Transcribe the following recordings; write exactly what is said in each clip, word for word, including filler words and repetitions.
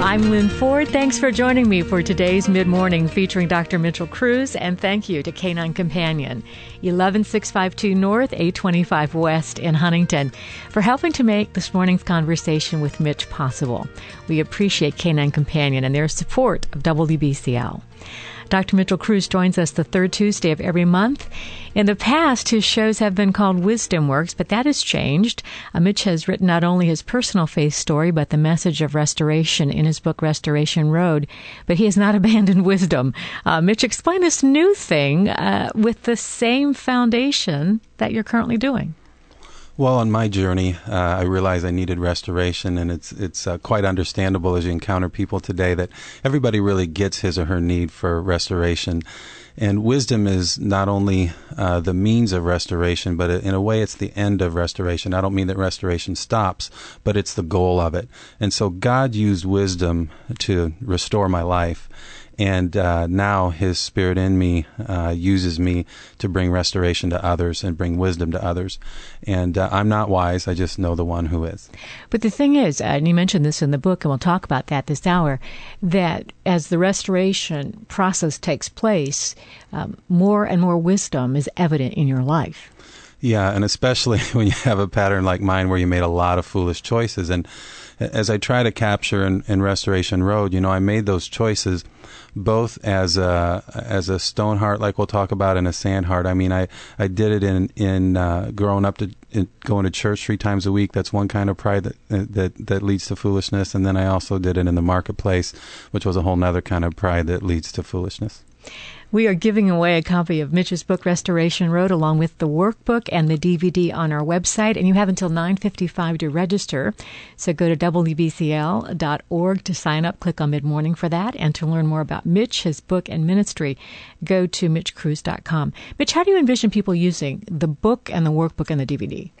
I'm Lynn Ford. Thanks for joining me for today's Mid-Morning featuring Doctor Mitchell Cruz, and thank you to Canine Companion, eleven six five two North, eight twenty-five West in Huntington, for helping to make this morning's conversation with Mitch possible. We appreciate Canine Companion and their support of W B C L. Doctor Mitchell Cruz joins us the third Tuesday of every month. In the past, his shows have been called Wisdom Works, but that has changed. Uh, Mitch has written not only his personal faith story, but the message of restoration in his book, Restoration Road. But he has not abandoned wisdom. Uh, Mitch, explain this new thing uh, with the same foundation that you're currently doing. Well, on my journey, uh, I realized I needed restoration, and it's it's uh, quite understandable as you encounter people today that everybody really gets his or her need for restoration. And wisdom is not only uh, the means of restoration, but in a way it's the end of restoration. I don't mean that restoration stops, but it's the goal of it. And so God used wisdom to restore my life. And uh, now His Spirit in me uh, uses me to bring restoration to others and bring wisdom to others. And uh, I'm not wise, I just know the one who is. But the thing is, and you mentioned this in the book, and we'll talk about that this hour, that as the restoration process takes place, um, more and more wisdom is evident in your life. Yeah, and especially when you have a pattern like mine where you made a lot of foolish choices. And as I try to capture in, in Restoration Road, you know, I made those choices both as a as a stone heart, like we'll talk about, and a sand heart. I mean, I, I did it in in uh, growing up to in going to church three times a week. That's one kind of pride that that that leads to foolishness. And then I also did it in the marketplace, which was a whole other kind of pride that leads to foolishness. We are giving away a copy of Mitch's book, Restoration Road, along with the workbook and the D V D on our website, and you have until nine fifty-five to register. So go to W B C L dot org to sign up. Click on Mid-Morning for that. And to learn more about Mitch, his book, and ministry, go to mitch cruz dot com. Mitch, how do you envision people using the book and the workbook and the D V D?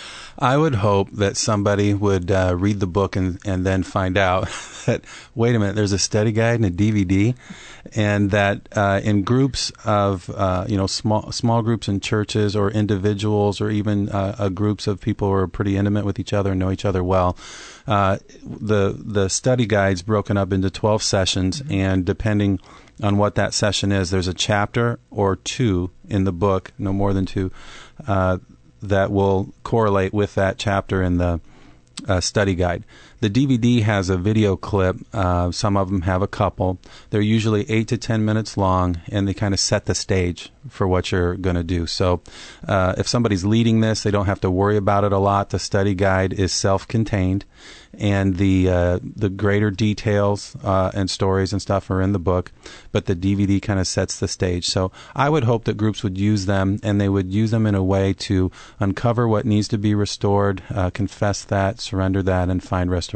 I would hope that somebody would uh, read the book and, and then find out that, wait a minute, there's a study guide and a D V D, and that uh, in groups of, uh, you know, small small groups in churches or individuals or even uh, uh, groups of people who are pretty intimate with each other and know each other well, uh, the the study guide's broken up into twelve sessions, mm-hmm. and depending on what that session is, there's a chapter or two in the book, no more than two, uh, that will correlate with that chapter in the uh, study guide. The D V D has a video clip. Uh, some of them have a couple. They're usually eight to ten minutes long, and they kind of set the stage for what you're going to do. So uh, if somebody's leading this, they don't have to worry about it a lot. The study guide is self-contained, and the uh, the greater details uh, and stories and stuff are in the book, but the D V D kind of sets the stage. So I would hope that groups would use them, and they would use them in a way to uncover what needs to be restored, uh, confess that, surrender that, and find restoration.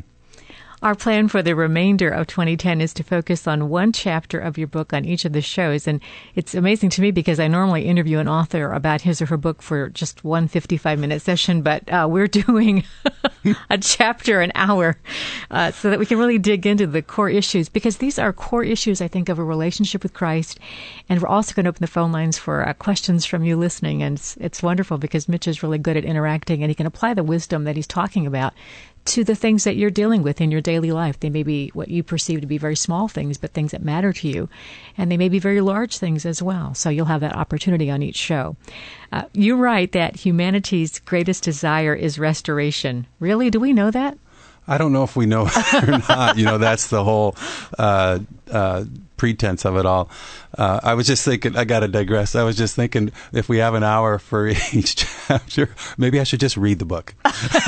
Our plan for the remainder of twenty ten is to focus on one chapter of your book on each of the shows. And it's amazing to me because I normally interview an author about his or her book for just one fifty-five minute session, but uh, we're doing a chapter an hour uh, so that we can really dig into the core issues, because these are core issues, I think, of a relationship with Christ. And we're also going to open the phone lines for uh, questions from you listening. And it's, it's wonderful because Mitch is really good at interacting, and he can apply the wisdom that he's talking about to the things that you're dealing with in your daily life. They may be what you perceive to be very small things, but things that matter to you. And they may be very large things as well. So you'll have that opportunity on each show. Uh, you write that humanity's greatest desire is restoration. Really? Do we know that? I don't know if we know it or not. You know, that's the whole uh, uh, pretense of it all. Uh, I was just thinking, I got to digress. I was just thinking, if we have an hour for each chapter, maybe I should just read the book.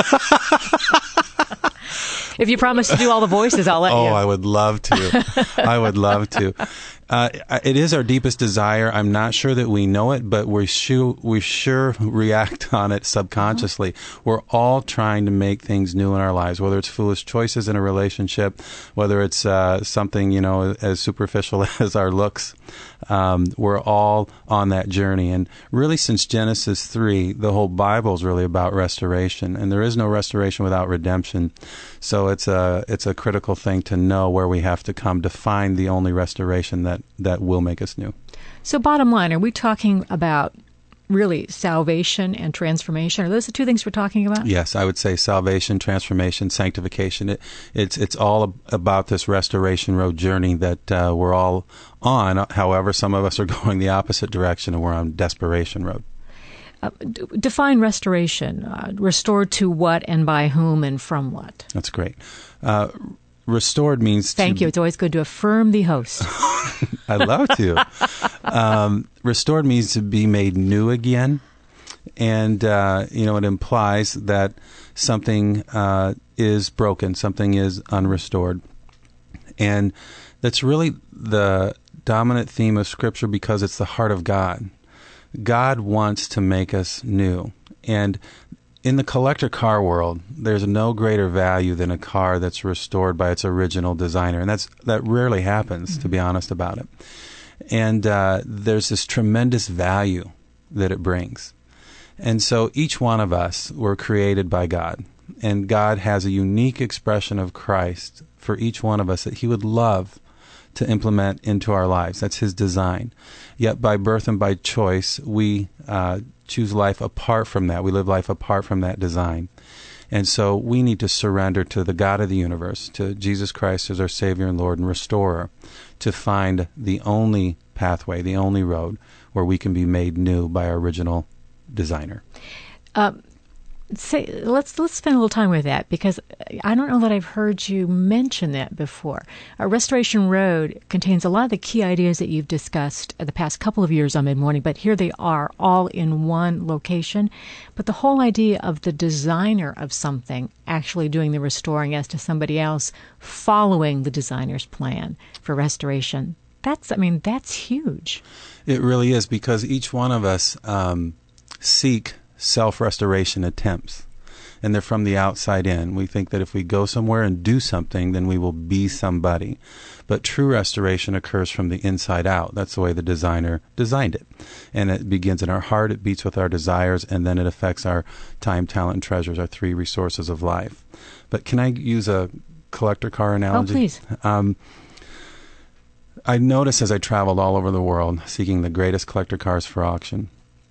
If you promise to do all the voices, I'll let oh, you. Oh, I would love to. I would love to. Uh, it is our deepest desire. I'm not sure that we know it, but we sure, we sure react on it subconsciously. Mm-hmm. We're all trying to make things new in our lives, whether it's foolish choices in a relationship, whether it's uh, something, you know, as superficial as our looks. Um, we're all on that journey. And really, since Genesis three, the whole Bible is really about restoration. And there is no restoration without redemption. So it's a, it's a critical thing to know where we have to come to find the only restoration that, that will make us new. So bottom line, are we talking about really salvation and transformation. Are those the two things we're talking about? Yes, I would say salvation, transformation, sanctification. It, it's it's all about this restoration road journey that uh, we're all on. However, some of us are going the opposite direction, and we're on desperation road. Uh, d- define restoration. Uh, restored to what and by whom and from what? That's great. Uh, restored means Thank to, you. It's always good to affirm the host. I'd love to. um, restored means to be made new again. And, uh, you know, it implies that something uh, is broken, something is unrestored. And that's really the dominant theme of Scripture because it's the heart of God. God wants to make us new. And in the collector car world, there's no greater value than a car that's restored by its original designer. And that's that rarely happens, mm-hmm. to be honest about it. And uh, there's this tremendous value that it brings. And so each one of us were created by God. And God has a unique expression of Christ for each one of us that He would love to implement into our lives. That's His design. Yet by birth and by choice, we uh, choose life apart from that. We live life apart from that design. And so we need to surrender to the God of the universe, to Jesus Christ as our Savior and Lord and Restorer, to find the only pathway, the only road where we can be made new by our original designer. Um, say, let's let's spend a little time with that, because I don't know that I've heard you mention that before. Uh, Restoration Road contains a lot of the key ideas that you've discussed the past couple of years on Mid-Morning, but here they are all in one location. But the whole idea of the designer of something actually doing the restoring as to somebody else following the designer's plan for restoration, that's, I mean, that's huge. It really is, because each one of us um, seek self-restoration attempts, and they're from the outside in. We think that if we go somewhere and do something, then we will be somebody. But true restoration occurs from the inside out. That's the way the designer designed it. And it begins in our heart, it beats with our desires, and then it affects our time, talent, and treasures, our three resources of life. But can I use a collector car analogy? Oh, please. Um, I noticed as I traveled all over the world, seeking the greatest collector cars for auction,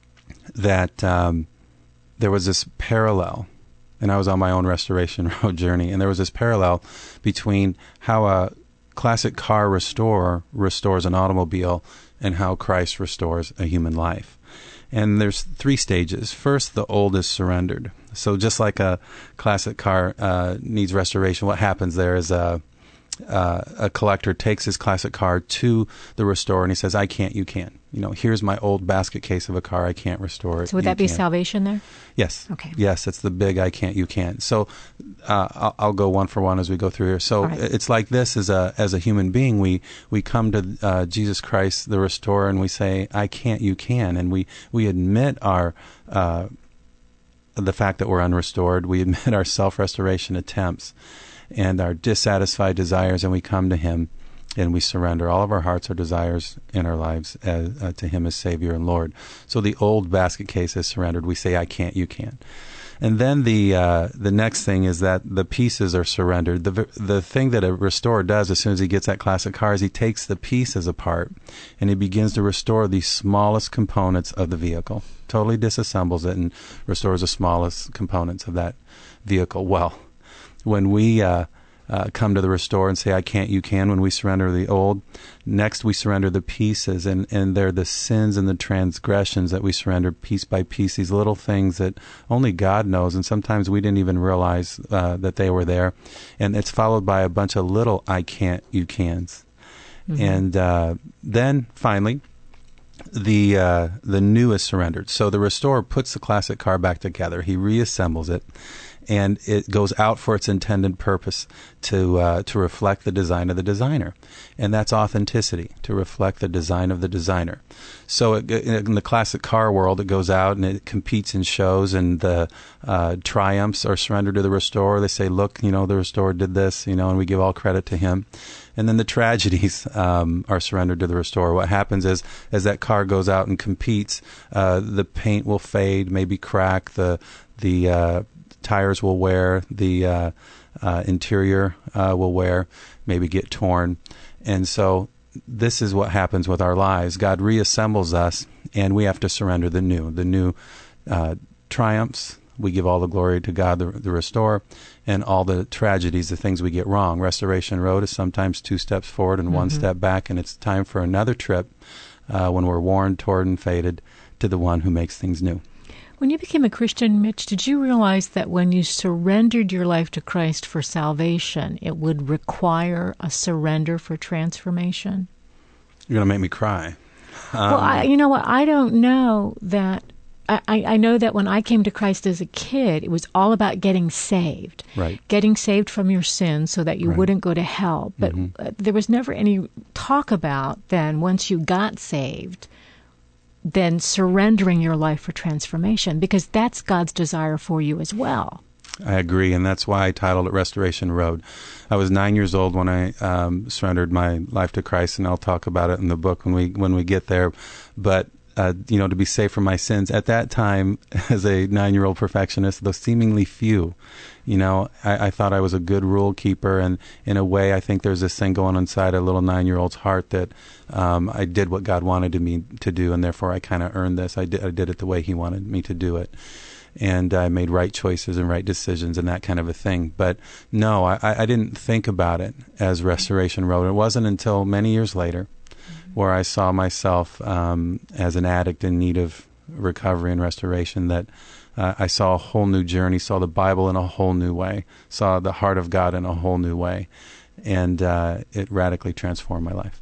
that um, there was this parallel, and I was on my own restoration road journey, and there was this parallel between how a classic car restorer restores an automobile and how Christ restores a human life. And there's three stages. First, the old is surrendered. So just like a classic car uh, needs restoration, what happens there is a, uh, a collector takes his classic car to the restorer and he says, I can't, you can. You know, here's my old basket case of a car. I can't restore it. So would that be can. Salvation there? Yes. Okay. Yes, it's the big I can't, you can't. So uh, I'll, I'll go one for one as we go through here. So right. It's like this: as a as a human being, we we come to uh, Jesus Christ, the Restorer, and we say, I can't, you can, and we we admit our uh, the fact that we're unrestored. We admit our self-restoration attempts and our dissatisfied desires, and we come to Him. And we surrender all of our hearts, our desires in our lives as, uh, to Him as Savior and Lord. So the old basket case is surrendered. We say, I can't, you can. And then the uh, the next thing is that the pieces are surrendered. The the thing that a restorer does as soon as he gets that classic car is he takes the pieces apart and he begins to restore the smallest components of the vehicle. Totally disassembles it and restores the smallest components of that vehicle. Well, when we... Uh, Uh, come to the restorer and say, I can't, you can, when we surrender the old. Next, we surrender the pieces, and, and they're the sins and the transgressions that we surrender piece by piece, these little things that only God knows, and sometimes we didn't even realize uh, that they were there. And it's followed by a bunch of little I can't, you cans. Mm-hmm. And uh, then, finally, the uh, the new is surrendered. So the restorer puts the classic car back together. He reassembles it. And it goes out for its intended purpose to uh, to reflect the design of the designer. And that's authenticity, to reflect the design of the designer. So it, in the classic car world, it goes out and it competes in shows, and the uh, triumphs are surrendered to the restorer. They say, look, you know, the restorer did this, you know, and we give all credit to him. And then the tragedies um, are surrendered to the restorer. What happens is, as that car goes out and competes, uh, the paint will fade, maybe crack, the the uh, tires will wear, the uh, uh, interior uh, will wear, maybe get torn. And so this is what happens with our lives. God reassembles us, and we have to surrender the new. The new uh, triumphs, we give all the glory to God, the, the restorer, and all the tragedies, the things we get wrong. Restoration Road is sometimes two steps forward and mm-hmm. one step back, and it's time for another trip uh, when we're worn, torn, and faded to the one who makes things new. When you became a Christian, Mitch, did you realize that when you surrendered your life to Christ for salvation, it would require a surrender for transformation? You're going to make me cry. Um, well, I, you know what? I don't know that. I, I know that when I came to Christ as a kid, it was all about getting saved. Right. Getting saved from your sins so that you right. wouldn't go to hell. But mm-hmm. there was never any talk about then, once you got saved, then surrendering your life for transformation, because that's God's desire for you as well. I agree, and that's why I titled it Restoration Road. I was nine years old when I um, surrendered my life to Christ, and I'll talk about it in the book when we when we get there. But uh, you know, to be saved from my sins at that time, as a nine-year-old perfectionist, though seemingly few, you know, I, I thought I was a good rule keeper, and in a way, I think there's this thing going inside a little nine-year-old's heart that um, I did what God wanted me to do, and therefore I kind of earned this. I did, I did it the way He wanted me to do it. And I made right choices and right decisions and that kind of a thing. But no, I, I didn't think about it as Restoration Road. It wasn't until many years later mm-hmm. where I saw myself um, as an addict in need of recovery and restoration that uh, I saw a whole new journey, saw the Bible in a whole new way, saw the heart of God in a whole new way. And uh, it radically transformed my life.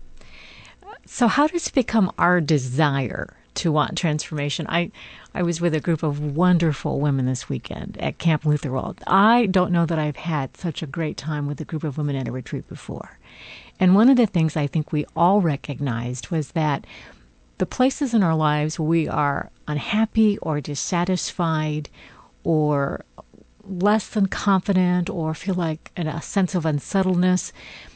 So how does it become our desire to want transformation? I I was with a group of wonderful women this weekend at Camp Lutherwald. I don't know that I've had such a great time with a group of women at a retreat before. And one of the things I think we all recognized was that the places in our lives where we are unhappy or dissatisfied or less than confident or feel like a sense of unsettledness,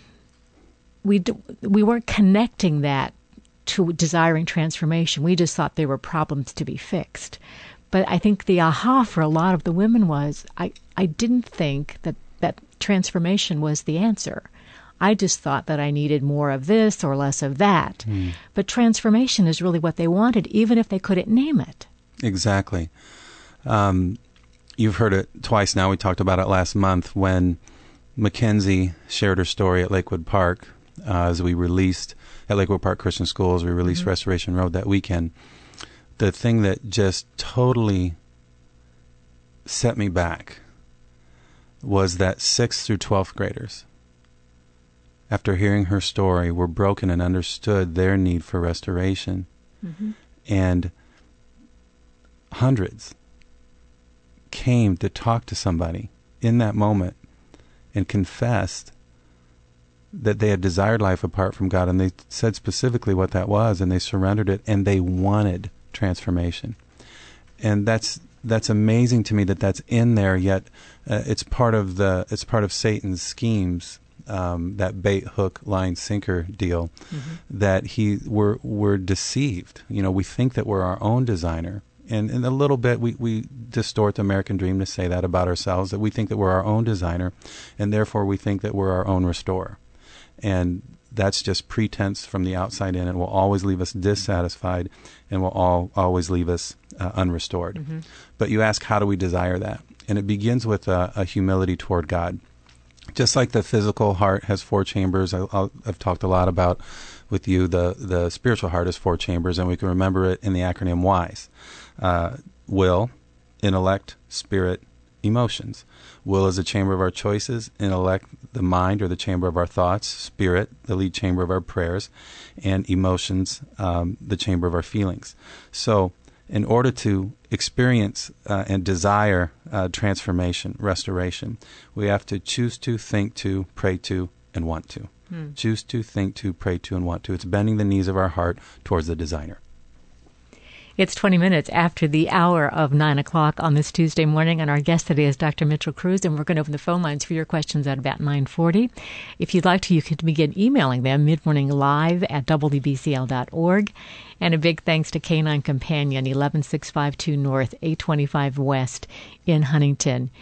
we do, we weren't connecting that to desiring transformation. We just thought there were problems to be fixed. But I think the aha for a lot of the women was, I, I didn't think that, that transformation was the answer. I just thought that I needed more of this or less of that. Mm. But transformation is really what they wanted, even if they couldn't name it. Exactly. Um, you've heard it twice now. We talked about it last month when Mackenzie shared her story at Lakewood Park uh, as we released at Lakewood Park Christian Schools, we released mm-hmm. Restoration Road that weekend. The thing that just totally set me back was that sixth through twelfth graders, after hearing her story, were broken and understood their need for restoration. Mm-hmm. And hundreds came to talk to somebody in that moment and confessed that they had desired life apart from God, and they said specifically what that was, and they surrendered it, and they wanted transformation. And that's that's amazing to me that that's in there. Yet uh, it's part of the it's part of Satan's schemes, um, that bait, hook, line, sinker deal. Mm-hmm. That he we're we're deceived. You know, we think that we're our own designer. And in a little bit, we, we distort the American dream to say that about ourselves, that we think that we're our own designer, and therefore we think that we're our own restorer. And that's just pretense from the outside in. It will always leave us dissatisfied and will all, always leave us uh, unrestored. Mm-hmm. But you ask, how do we desire that? And it begins with a, a humility toward God. Just like the physical heart has four chambers, I, I'll, I've talked a lot about with you, the, the spiritual heart has four chambers, and we can remember it in the acronym WISE. Uh, will, intellect, spirit, emotions. Will is the chamber of our choices, intellect, the mind or the chamber of our thoughts, spirit, the lead chamber of our prayers, and emotions, um, the chamber of our feelings. So in order to experience uh, and desire uh, transformation, restoration, we have to choose to, think to, pray to, and want to. Hmm. Choose to, think to, pray to, and want to. It's bending the knees of our heart towards the designer. It's twenty minutes after the hour of nine o'clock on this Tuesday morning, and our guest today is Doctor Mitchell Cruz, and we're going to open the phone lines for your questions at about nine forty. If you'd like to, you can begin emailing them midmorninglive at w b c l dot org. And a big thanks to Canine Companion, eleven six five two North, eight twenty-five West in Huntington.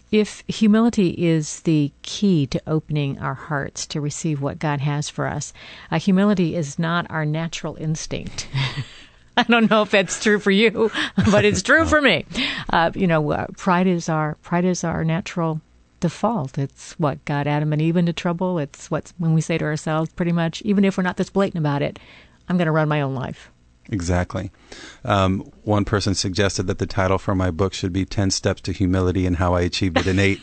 if humility is the key to opening our hearts to receive what God has for us, uh, humility is not our natural instinct. I don't know if that's true for you, but it's true for me. Uh, you know, uh, pride is our pride is our natural default. It's what got Adam and Eve into trouble. It's what's when we say to ourselves, pretty much, even if we're not this blatant about it, I'm going to run my own life. Exactly. Um, one person suggested that the title for my book should be ten Steps to Humility and How I Achieved It in Eight.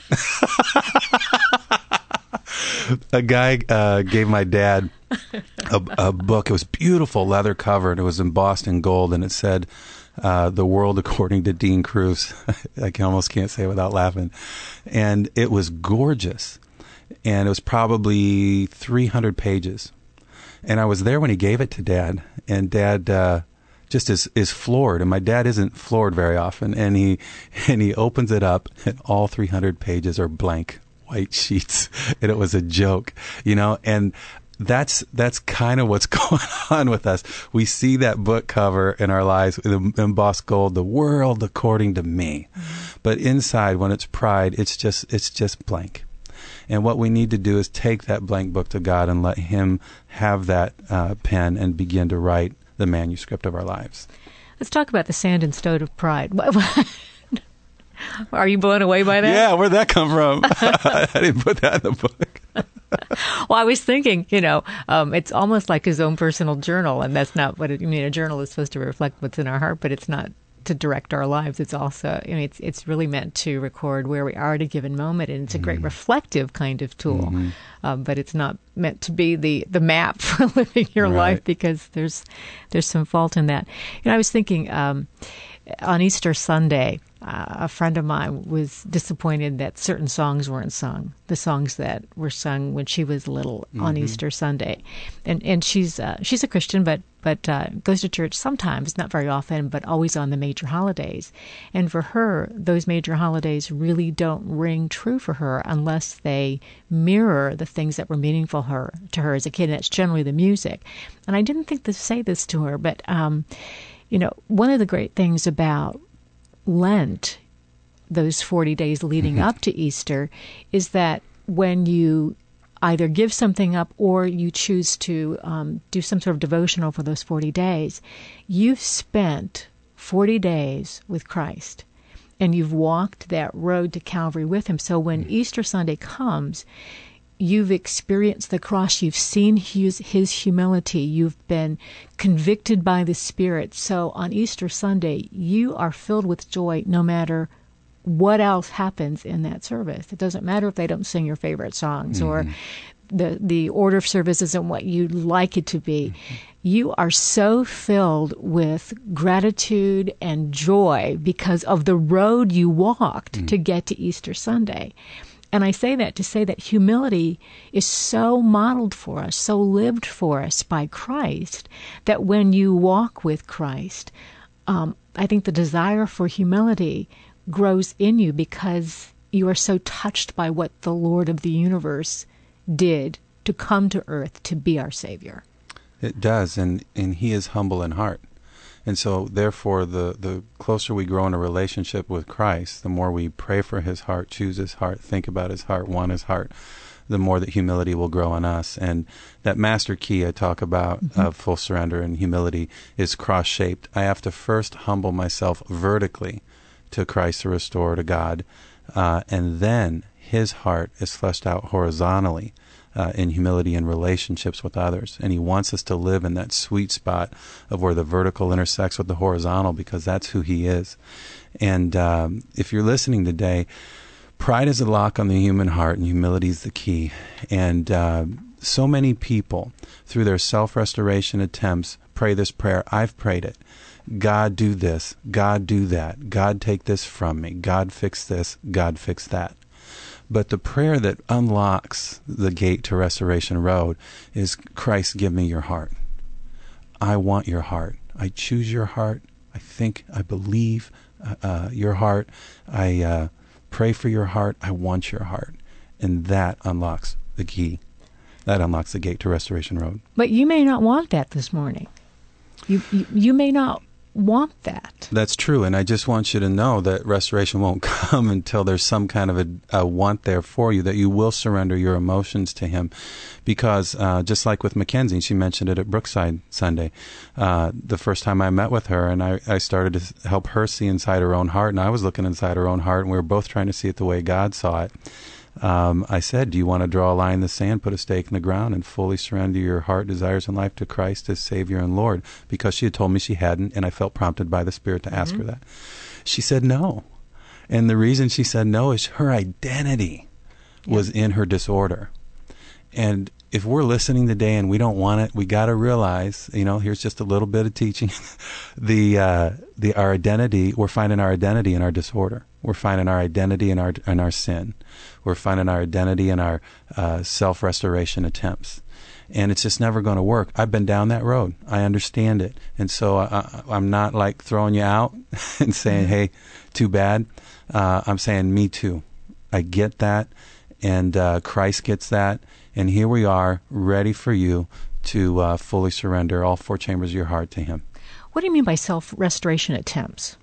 A guy uh, gave my dad a, a book. It was beautiful, leather covered. It was embossed in gold, and it said, uh, The World According to Dean Cruz. I can, almost can't say it without laughing. And it was gorgeous. And it was probably three hundred pages. And I was there when he gave it to Dad, and Dad uh, just is, is floored. And my dad isn't floored very often. And he and he opens it up, and all three hundred pages are blank white sheets, and it was a joke, you know. And that's that's kind of what's going on with us. We see that book cover in our lives, in embossed gold, the world according to me. Mm-hmm. But inside, when it's pride, it's just it's just blank. And what we need to do is take that blank book to God and let Him have that uh, pen and begin to write the manuscript of our lives. Let's talk about the sand and stone of pride. Are you blown away by that? Yeah, where'd that come from? I didn't put that in the book. Well, I was thinking, you know, um, it's almost like his own personal journal, and that's not what it, I mean. A journal is supposed to reflect what's in our heart, but it's not to direct our lives. It's also, I mean, it's it's really meant to record where we are at a given moment, and it's a great mm-hmm. reflective kind of tool. Mm-hmm. Um, but it's not meant to be the, the map for living your right. life, because there's there's some fault in that. You know, I was thinking um, on Easter Sunday, uh, a friend of mine was disappointed that certain songs weren't sung, the songs that were sung when she was little mm-hmm. on Easter Sunday. And and she's uh, she's a Christian, but but uh, goes to church sometimes, not very often, but always on the major holidays. And for her, those major holidays really don't ring true for her unless they mirror the things that were meaningful her to her as a kid. And that's generally the music. And I didn't think to say this to her, but um, you know, one of the great things about Lent, those forty days leading mm-hmm. up to Easter, is that when you either give something up or you choose to um, do some sort of devotional for those forty days, you've spent forty days with Christ, and you've walked that road to Calvary with Him. So when Easter Sunday comes, you've experienced the cross, you've seen his, his humility, you've been convicted by the Spirit. So on Easter Sunday, you are filled with joy no matter what else happens in that service. It doesn't matter if they don't sing your favorite songs mm-hmm. or the the order of service isn't what you'd like it to be. Mm-hmm. You are so filled with gratitude and joy because of the road you walked mm-hmm. to get to Easter Sunday. And I say that to say that humility is so modeled for us, so lived for us by Christ, that when you walk with Christ, um, I think the desire for humility grows in you because you are so touched by what the Lord of the universe did to come to earth to be our Savior. It does, and, and He is humble in heart. And so, therefore, the, the closer we grow in a relationship with Christ, the more we pray for His heart, choose His heart, think about His heart, want His heart, the more that humility will grow in us. And that master key I talk about mm-hmm. of full surrender and humility is cross-shaped. I have to first humble myself vertically to Christ to restore to God, uh, and then His heart is fleshed out horizontally uh, in humility and relationships with others. And He wants us to live in that sweet spot of where the vertical intersects with the horizontal, because that's who He is. And um, if you're listening today, pride is a lock on the human heart, and humility is the key. And uh, so many people, through their self-restoration attempts, pray this prayer. I've prayed it. God, do this. God, do that. God, take this from me. God, fix this. God, fix that. But the prayer that unlocks the gate to Restoration Road is, Christ, give me your heart. I want your heart. I choose your heart. I think, I believe uh, uh, your heart. I uh, pray for your heart. I want your heart. And that unlocks the key. That unlocks the gate to Restoration Road. But you may not want that this morning. You, you, you may not want that. That's true. And I just want you to know that restoration won't come until there's some kind of a, a want there for you, that you will surrender your emotions to Him. Because uh, just like with Mackenzie, she mentioned it at Brookside Sunday, uh, the first time I met with her, and I, I started to help her see inside her own heart, and I was looking inside her own heart, and we were both trying to see it the way God saw it. Um, I said, do you want to draw a line in the sand, put a stake in the ground, and fully surrender your heart, desires, and life to Christ as Savior and Lord? Because she had told me she hadn't, and I felt prompted by the Spirit to mm-hmm. ask her that. She said no. And the reason she said no is her identity yeah. was in her disorder. And if we're listening today and we don't want it, we got to realize, you know, here's just a little bit of teaching. the uh, the our identity, we're finding our identity in our disorder. We're finding our identity in our in our sin. We're finding our identity in our uh, self-restoration attempts. And it's just never going to work. I've been down that road. I understand it. And so I, I'm not like throwing you out and saying, hey, too bad. Uh, I'm saying, me too. I get that. And uh, Christ gets that. And here we are, ready for you to uh, fully surrender all four chambers of your heart to Him. What do you mean by self-restoration attempts?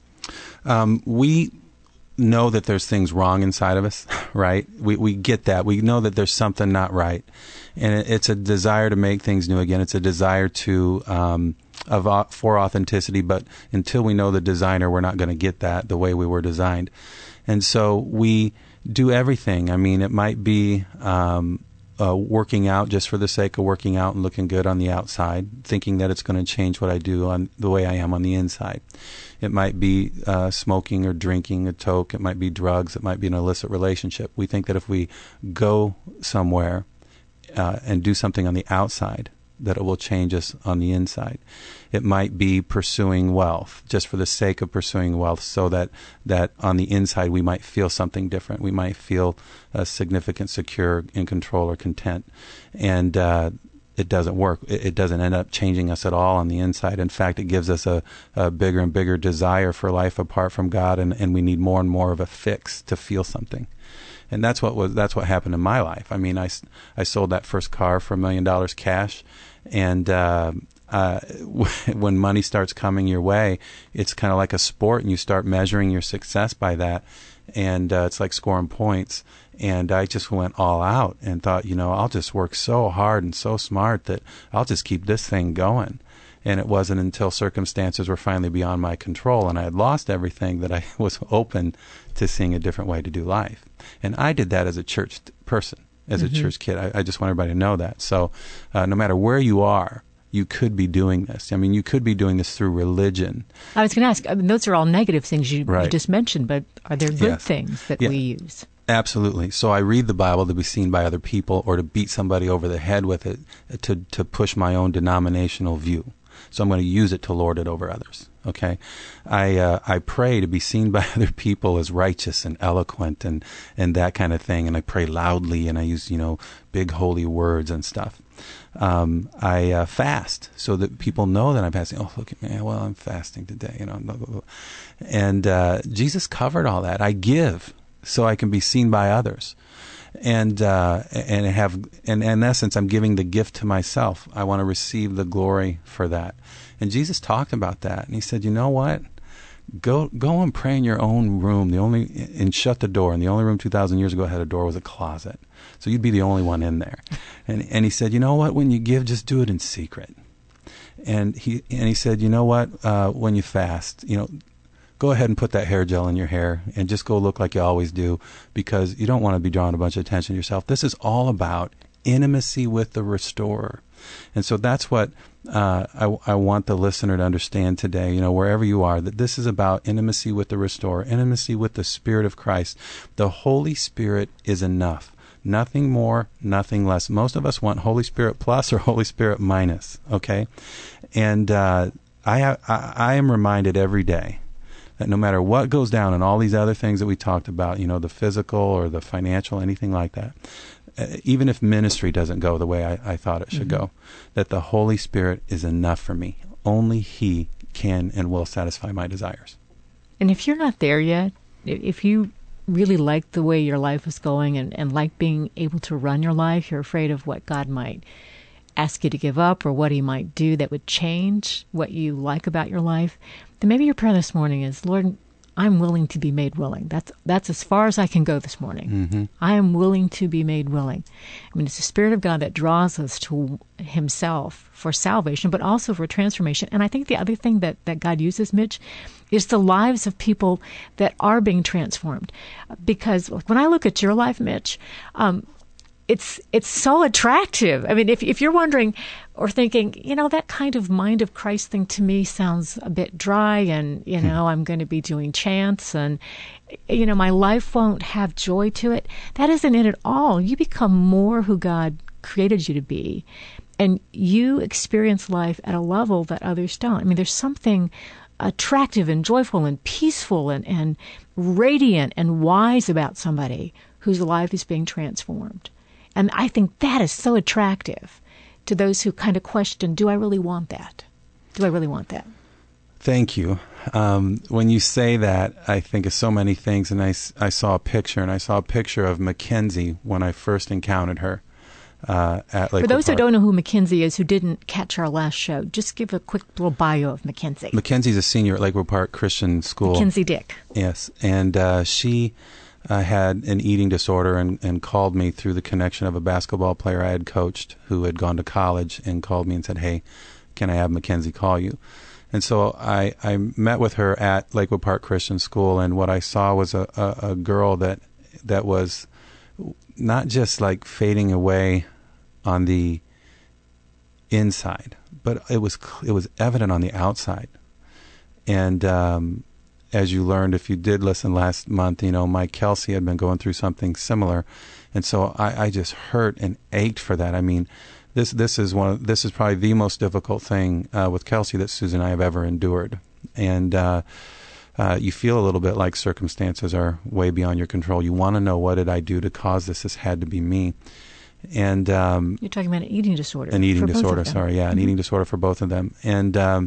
Um, we know that there's things wrong inside of us, right? We we get that. We know that there's something not right. And it, it's a desire to make things new again. It's a desire to um, of uh, for authenticity, but until we know the designer, we're not going to get that the way we were designed. And so we do everything. I mean, it might be um, uh, working out just for the sake of working out and looking good on the outside, thinking that it's going to change what I do on the way I am on the inside. It might be uh, smoking or drinking a toke. It might be drugs. It might be an illicit relationship. We think that if we go somewhere uh, and do something on the outside, that it will change us on the inside. It might be pursuing wealth just for the sake of pursuing wealth, so that, that on the inside we might feel something different. We might feel uh, significant, secure, in control, or content. And uh, it doesn't work. It, it doesn't end up changing us at all on the inside. In fact, it gives us a, a bigger and bigger desire for life apart from God, and, and we need more and more of a fix to feel something. And that's what was that's what happened in my life. I mean, I, I sold that first car for a million dollars cash, and uh, uh, when money starts coming your way, it's kind of like a sport, and you start measuring your success by that, and uh, it's like scoring points. And I just went all out and thought, you know, I'll just work so hard and so smart that I'll just keep this thing going. And it wasn't until circumstances were finally beyond my control and I had lost everything that I was open to seeing a different way to do life. And I did that as a church person, as mm-hmm. a church kid. I, I just want everybody to know that. So uh, no matter where you are, you could be doing this. I mean, you could be doing this through religion. I was going to ask, I mean, those are all negative things you, right. you just mentioned, but are there good yes. things that yeah. we use? Absolutely. So I read the Bible to be seen by other people or to beat somebody over the head with it, to to push my own denominational view. So I'm going to use it to lord it over others. Okay, I uh, I pray to be seen by other people as righteous and eloquent and, and that kind of thing. And I pray loudly and I use, you know, big holy words and stuff. Um, I uh, fast so that people know that I'm fasting. Oh, look at me. Well, I'm fasting today. You know, blah, blah, blah. And uh, Jesus covered all that. I give so I can be seen by others. And uh, and have and, and in essence, I'm giving the gift to myself. I want to receive the glory for that. And Jesus talked about that, and He said, "You know what? Go go and pray in your own room. The only and shut the door. And the only room two thousand years ago had a door was a closet. So you'd be the only one in there." And and He said, "You know what? When you give, just do it in secret." And he and he said, "You know what? Uh, when you fast, you know." Go ahead and put that hair gel in your hair and just go look like you always do, because you don't want to be drawing a bunch of attention to yourself. This is all about intimacy with the restorer. And so that's what uh, I, I want the listener to understand today, you know, wherever you are, that this is about intimacy with the restorer, intimacy with the Spirit of Christ. The Holy Spirit is enough. Nothing more, nothing less. Most of us want Holy Spirit plus or Holy Spirit minus, okay? And uh, I, I, I am reminded every day that no matter what goes down and all these other things that we talked about, you know, the physical or the financial, anything like that, uh, even if ministry doesn't go the way I, I thought it should mm-hmm. go, that the Holy Spirit is enough for me. Only He can and will satisfy my desires. And if you're not there yet, if you really like the way your life is going and, and like being able to run your life, you're afraid of what God might ask you to give up or what He might do that would change what you like about your life, then maybe your prayer this morning is, Lord, I'm willing to be made willing. That's that's as far as I can go this morning. Mm-hmm. I am willing to be made willing. I mean, it's the Spirit of God that draws us to Himself for salvation, but also for transformation. And I think the other thing that, that God uses, Mitch, is the lives of people that are being transformed. Because when I look at your life, Mitch, um, It's it's so attractive. I mean, if if you're wondering or thinking, you know, that kind of mind of Christ thing to me sounds a bit dry, and, you know, I'm going to be doing chants, and, you know, my life won't have joy to it. That isn't it at all. You become more who God created you to be, and you experience life at a level that others don't. I mean, there's something attractive and joyful and peaceful and, and radiant and wise about somebody whose life is being transformed. And I think that is so attractive to those who kind of question, do I really want that? Do I really want that? Thank you. Um, when you say that, I think of so many things, and I, I saw a picture, and I saw a picture of Mackenzie when I first encountered her uh, at Lakewood For those Park. who don't know who Mackenzie is, who didn't catch our last show, just give a quick little bio of Mackenzie. Mackenzie's a senior at Lakewood Park Christian School. Mackenzie Dick. Yes, and uh, she... I had an eating disorder and, and called me through the connection of a basketball player I had coached who had gone to college, and called me and said, hey, can I have Mackenzie call you? And so I, I met with her at Lakewood Park Christian School, and what I saw was a, a, a girl that that was not just like fading away on the inside, but it was it was evident on the outside. And um as you learned, if you did listen last month, you know, Mike Kelsey had been going through something similar. And so I, I just hurt and ached for that. I mean, this this is one of, this is probably the most difficult thing uh, with Kelsey that Susan and I have ever endured. And uh, uh, you feel a little bit like circumstances are way beyond your control. You want to know, what did I do to cause this? This had to be me. And um, you're talking about an eating disorder. An eating for both disorder, of them. sorry, yeah, an Mm-hmm. eating disorder for both of them. And um,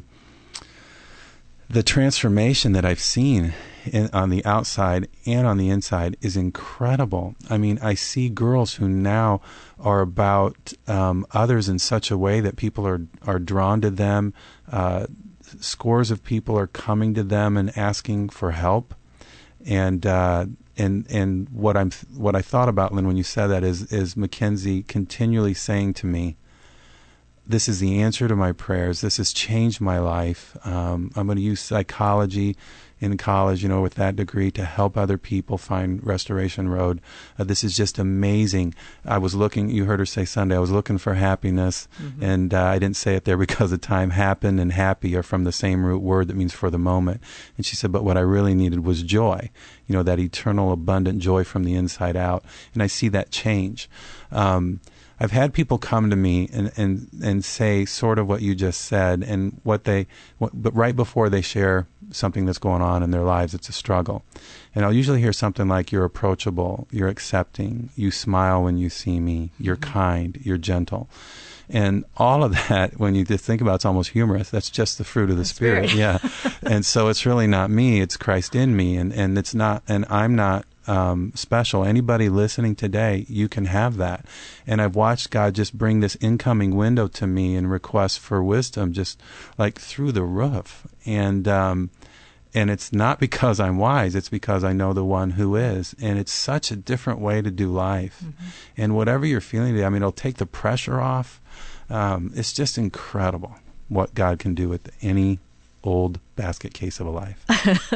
the transformation that I've seen in, on the outside and on the inside is incredible. I mean, I see girls who now are about um, others in such a way that people are, are drawn to them. Uh, scores of people are coming to them and asking for help. And uh, and and what I'm what I thought about, Lynn, when you said that is is Mackenzie continually saying to me, this is the answer to my prayers. This has changed my life. Um, I'm going to use psychology in college, you know, with that degree to help other people find Restoration Road. Uh, this is just amazing. I was looking, you heard her say Sunday, I was looking for happiness, mm-hmm. and uh, I didn't say it there because of time. Happen and happy are from the same root word that means for the moment. And she said, but what I really needed was joy, you know, that eternal, abundant joy from the inside out. And I see that change. Um, I've had people come to me and, and, and say sort of what you just said, and what they, what, but right before they share something that's going on in their lives, it's a struggle. And I'll usually hear something like, you're approachable, you're accepting, you smile when you see me, you're mm-hmm. kind, you're gentle. And all of that, when you just think about it, it's almost humorous. That's just the fruit of the, the Spirit. Spirit. Yeah. And so it's really not me, it's Christ in me. And, and it's not, and I'm not um, special. Anybody listening today, you can have that. And I've watched God just bring this incoming window to me and requests for wisdom just like through the roof. And, um, and it's not because I'm wise, it's because I know the one who is. And it's such a different way to do life. Mm-hmm. And whatever you're feeling today, I mean, it'll take the pressure off. Um, it's just incredible what God can do with any old basket case of a life.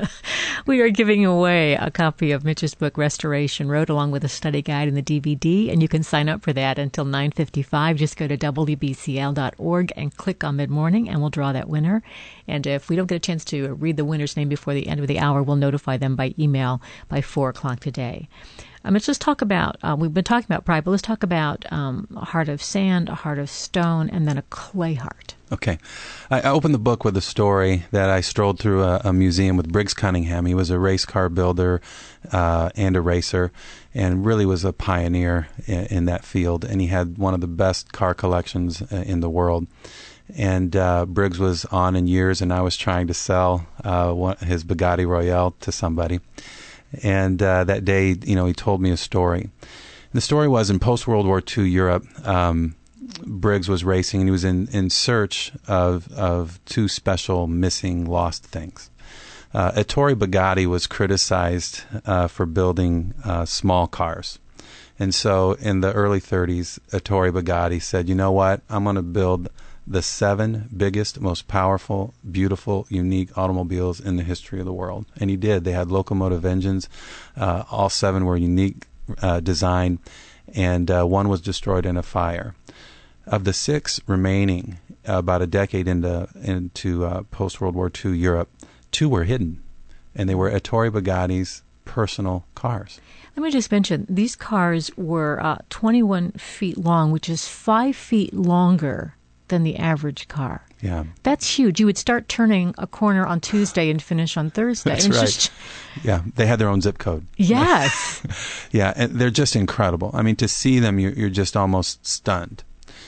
We are giving away a copy of Mitch's book, Restoration Road, along with a study guide and the D V D, and you can sign up for that until nine fifty-five. Just go to w b c l dot org and click on Mid-Morning, and we'll draw that winner. And if we don't get a chance to read the winner's name before the end of the hour, we'll notify them by email by four o'clock today. Um, let's just talk about, uh, we've been talking about pride, but let's talk about um, a heart of sand, a heart of stone, and then a clay heart. Okay. I opened the book with a story that I strolled through a, a museum with Briggs Cunningham. He was a race car builder uh, and a racer, and really was a pioneer in, in that field. And he had one of the best car collections uh, in the world. And uh, Briggs was on in years, and I was trying to sell uh, one, his Bugatti Royale to somebody. And uh, that day, you know, he told me a story. And the story was in post-World War Two Europe, um, Briggs was racing, and he was in, in search of of two special missing, lost things. Uh, Ettore Bugatti was criticized uh, for building uh, small cars. And so in the early thirties, Ettore Bugatti said, you know what, I'm going to build the seven biggest, most powerful, beautiful, unique automobiles in the history of the world. And he did. They had locomotive engines. Uh, all seven were unique uh, design, and uh, one was destroyed in a fire. Of the six remaining, uh, about a decade into, into uh, post-World War Two Europe, two were hidden, and they were Ettore Bugatti's personal cars. Let me just mention, these cars were uh, twenty-one feet long, which is five feet longer than the average car. Yeah. That's huge. You would start turning a corner on Tuesday and finish on Thursday. That's and right. Just... Yeah, they had their own zip code. Yes. Yeah, and they're just incredible. I mean, to see them, you're, you're just almost stunned.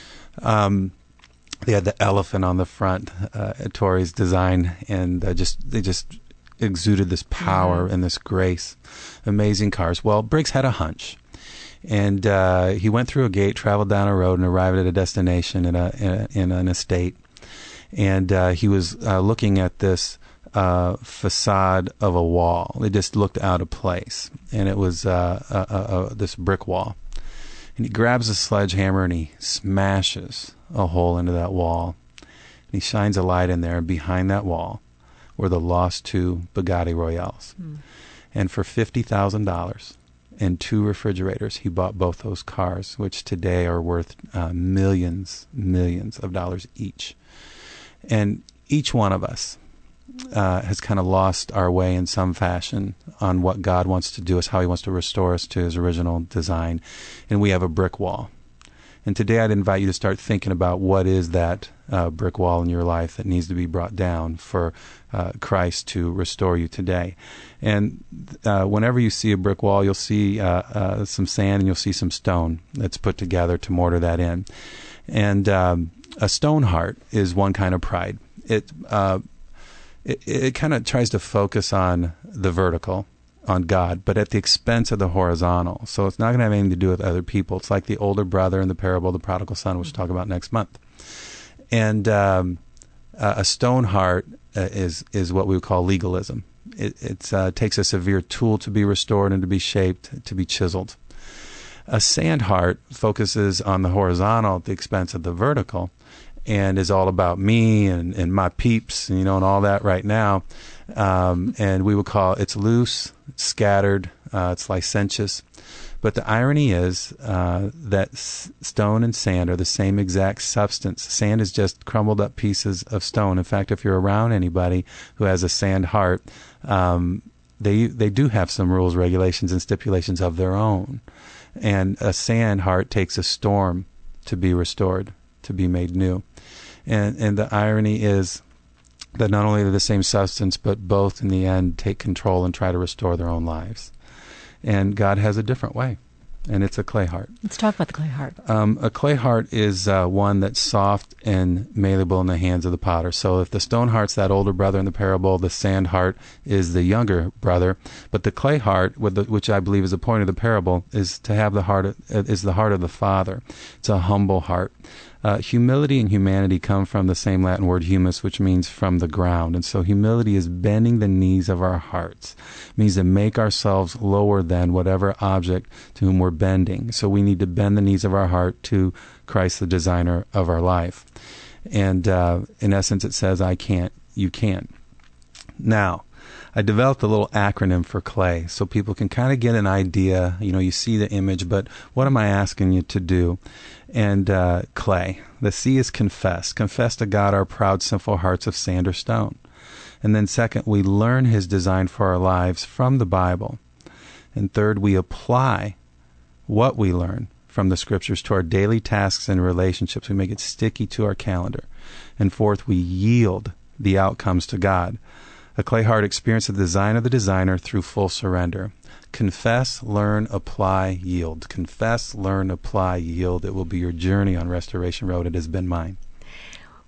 Um, they had the elephant on the front, uh, Ettore's design, and uh, just they just exuded this power mm-hmm. and this grace. Amazing cars. Well, Briggs had a hunch. And uh, he went through a gate, traveled down a road, and arrived at a destination in a in, a, in an estate. And uh, he was uh, looking at this uh, facade of a wall. It just looked out of place, and it was uh, a, a, a, this brick wall. And he grabs a sledgehammer and he smashes a hole into that wall. And he shines a light in there, and behind that wall were the lost two Bugatti Royales. Hmm. And for fifty thousand dollars. And two refrigerators, he bought both those cars, which today are worth uh, millions, millions of dollars each. And each one of us uh, has kind of lost our way in some fashion on what God wants to do us, how he wants to restore us to his original design. And we have a brick wall. And today I'd invite you to start thinking about what is that uh, brick wall in your life that needs to be brought down for uh, Christ to restore you today. And uh, whenever you see a brick wall, you'll see uh, uh, some sand and you'll see some stone that's put together to mortar that in. And um, a stone heart is one kind of pride. It uh, it, it kind of tries to focus on the vertical, on God, but at the expense of the horizontal. So it's not going to have anything to do with other people. It's like the older brother in the parable of the prodigal son, which we'll talk about next month. And um, uh, a stone heart uh, is is what we would call legalism. It it's, uh, takes a severe tool to be restored and to be shaped, to be chiseled. A sand heart focuses on the horizontal at the expense of the vertical, and is all about me and, and my peeps, you know, and all that right now. Um, and we would call it's loose, it's scattered, uh, it's licentious. But the irony is uh, that s- stone and sand are the same exact substance. Sand is just crumbled up pieces of stone. In fact, if you're around anybody who has a sand heart, um, they they do have some rules, regulations, and stipulations of their own. And a sand heart takes a storm to be restored, to be made new. And and the irony is that not only are they the same substance, but both in the end take control and try to restore their own lives. And God has a different way, and it's a clay heart. Let's talk about the clay heart. Um, a clay heart is uh, one that's soft and malleable in the hands of the potter. So if the stone heart's that older brother in the parable, the sand heart is the younger brother. But the clay heart, with the, which I believe is the point of the parable, is to have the heart of, is the heart of the Father. It's a humble heart. Uh, humility and humanity come from the same Latin word humus, which means from the ground. And so humility is bending the knees of our hearts. It means to make ourselves lower than whatever object to whom we're bending. So we need to bend the knees of our heart to Christ, the designer of our life. And uh, in essence, it says, I can't, you can't. Now, I developed a little acronym for clay so people can kind of get an idea. You know, you see the image, but what am I asking you to do? And uh, clay. The C is confess. Confess to God our proud, sinful hearts of sand or stone. And then second, we learn his design for our lives from the Bible. And third, we apply what we learn from the scriptures to our daily tasks and relationships. We make it sticky to our calendar. And fourth, we yield the outcomes to God. A clay heart experiences the design of the designer through full surrender. Confess, learn, apply, yield. Confess, learn, apply, yield. It will be your journey on Restoration Road. It has been mine.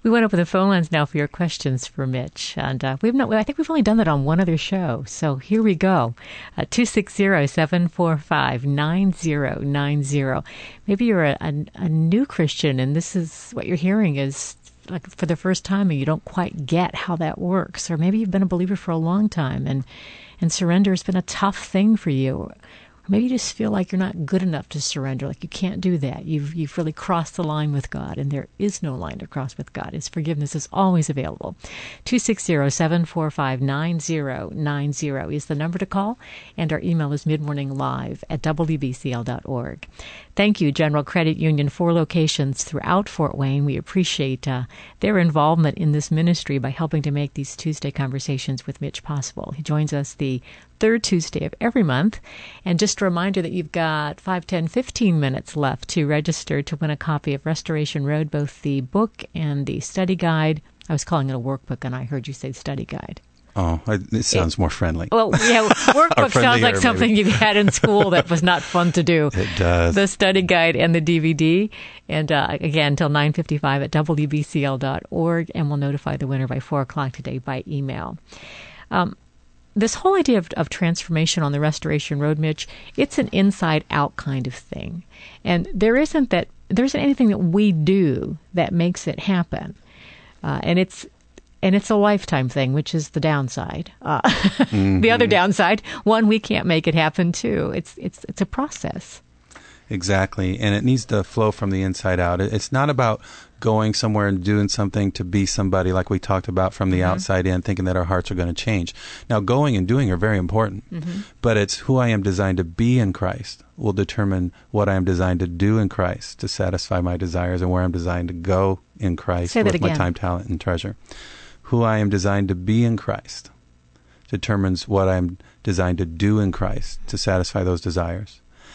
We went open the phone lines now for your questions for Mitch. And uh, we've not, I think we've only done that on one other show. So here we go. Uh, two six zero, seven four five, nine zero nine zero. Maybe you're a, a, a new Christian and this is what you're hearing is like for the first time and you don't quite get how that works. Or maybe you've been a believer for a long time and, and surrender has been a tough thing for you. Or maybe you just feel like you're not good enough to surrender, like you can't do that. You've you've really crossed the line with God, and there is no line to cross with God. His forgiveness is always available. two six zero, seven four five, nine zero nine zero is the number to call, and our email is midmorninglive at w b c l dot org. Thank you, General Credit Union, four locations throughout Fort Wayne. We appreciate uh, their involvement in this ministry by helping to make these Tuesday conversations with Mitch possible. He joins us the third Tuesday of every month. And just a reminder that you've got five, ten, fifteen minutes left to register to win a copy of Restoration Road, both the book and the study guide. I was calling it a workbook, and I heard you say study guide. Oh, it sounds it, more friendly. Well, yeah, workbook sounds like something maybe. You had in school that was not fun to do. It does. The study guide and the D V D. And uh, again, until nine fifty-five at w b c l dot org, and we'll notify the winner by four o'clock today by email. Um, This whole idea of, of transformation on the Restoration Road, Mitch, it's an inside-out kind of thing. And there isn't that there isn't anything that we do that makes it happen. Uh, and it's and it's a lifetime thing, which is the downside. Uh, mm-hmm. The other downside, one, we can't make it happen too. It's it's it's a process. Exactly. And it needs to flow from the inside out. It's not about going somewhere and doing something to be somebody like we talked about from the mm-hmm. outside in, thinking that our hearts are going to change. Now, going and doing are very important, mm-hmm. but it's who I am designed to be in Christ will determine what I am designed to do in Christ to satisfy my desires and where I'm designed to go in Christ with again. my time, talent, and treasure. Who I am designed to be in Christ determines what I'm designed to do in Christ to satisfy those desires,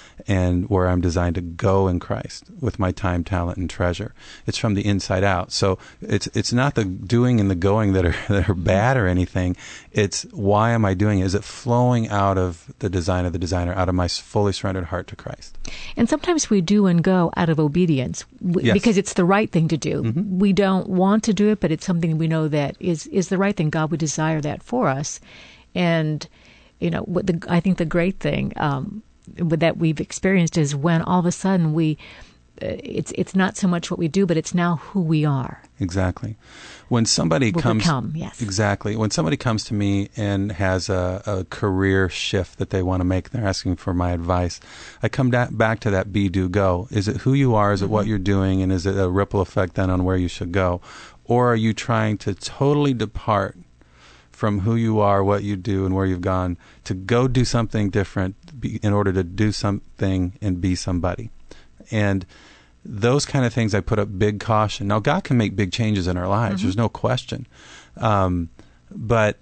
and where I'm designed to go in Christ with my time, talent, and treasure. It's from the inside out. So it's it's not the doing and the going that are that are bad or anything. It's why am I doing it? Is it flowing out of the design of the designer, out of my fully surrendered heart to Christ? And sometimes we do and go out of obedience w- yes. because it's the right thing to do. Mm-hmm. We don't want to do it, but it's something we know that is, is the right thing. God would desire that for us. And, you know, what the I think the great thing um, that we've experienced is when all of a sudden we, uh, it's it's not so much what we do, but it's now who we are. Exactly. When somebody we'll comes, become, yes. Exactly. When somebody comes to me and has a, a career shift that they want to make, they're asking for my advice. I come da- back to that be, do, go. Is it who you are? Is it mm-hmm. what you're doing? And is it a ripple effect then on where you should go? Or are you trying to totally depart from who you are, what you do, and where you've gone, to go do something different be, in order to do something and be somebody? And those kind of things, I put up big caution. Now, God can make big changes in our lives. Mm-hmm. There's no question. Um, but